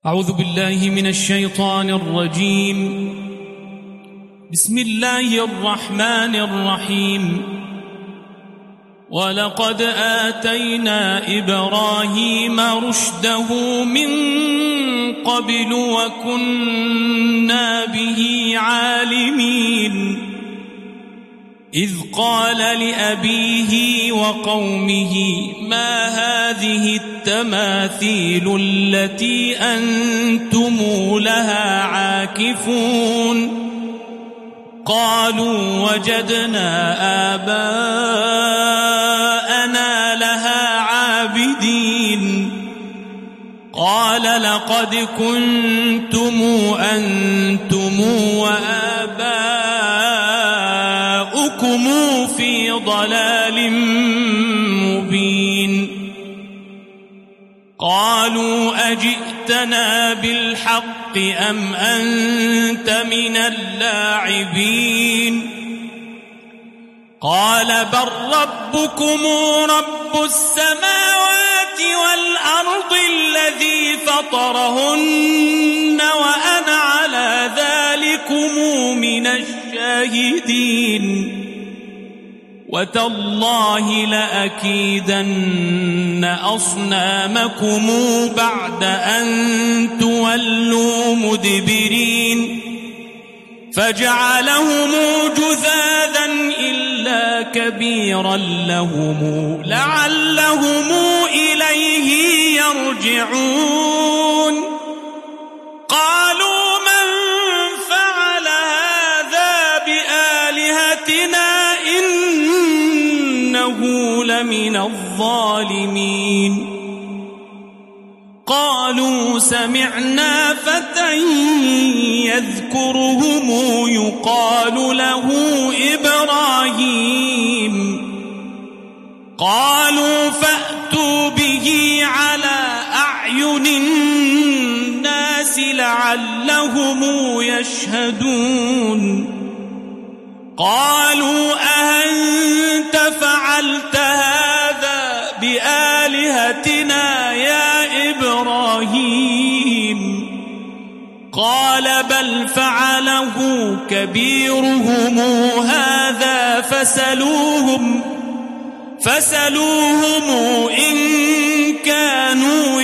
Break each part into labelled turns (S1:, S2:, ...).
S1: أعوذ بالله من الشيطان الرجيم. بسم الله الرحمن الرحيم. ولقد آتينا إبراهيم رشده من قبل وكنا به عالمين إذ قال لأبيه وقومه ما هذه التماثيل التي أنتم لها عاكفون قالوا وجدنا آباءنا لها عابدين قال لقد كنتم أنتم وآباؤكم في ضلال مبين قالوا أجئتنا بالحق أم أنت من اللاعبين قال بل ربكم رب السماوات والأرض الذي فطرهن وأنا على ذلكم من الشاهدين وتالله لأكيدن أصنامكم بعد أن تولوا مدبرين فجعلهم جذاذا إلا كبيرا لهم لعلهم إليه يرجعون قالوا من فعل هذا بآلهتنا إنه لمن الظالمين قالوا سمعنا فتى يذكرهم يقال له إبراهيم قالوا فأتوا به على أعين الناس لعلهم يشهدون قالوا أأنت فعلت هذا بآلهتنا يا إبراهيم قال بل فعله كبيرهم هذا فسلوهم إن كانوا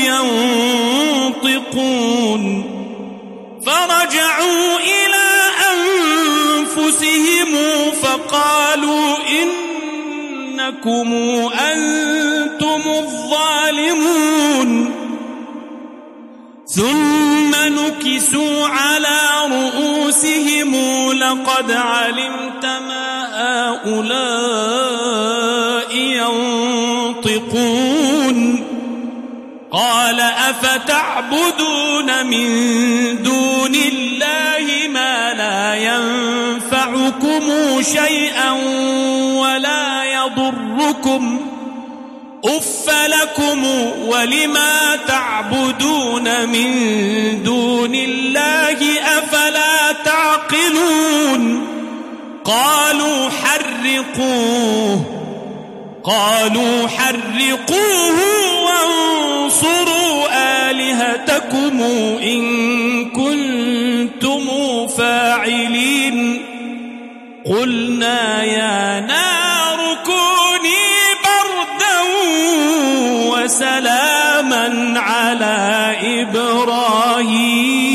S1: ينطقون فرجعوا إلى أنفسهم فقالوا إنكم أنتم الظالمون ثم نكسوا على رؤوسهم لقد علمت ما هؤلاء ينطقون قال أفتعبدون من دون الله ما لا ينفعكم شيئا ولا يضركم أف لكم ولما تعبدون من دون الله أفلا تعقلون قالوا حرقوه وانصروا آلهتكم إن كنتم فاعلين قلنا يا نار كوني بردا وسلاما على إبراهيم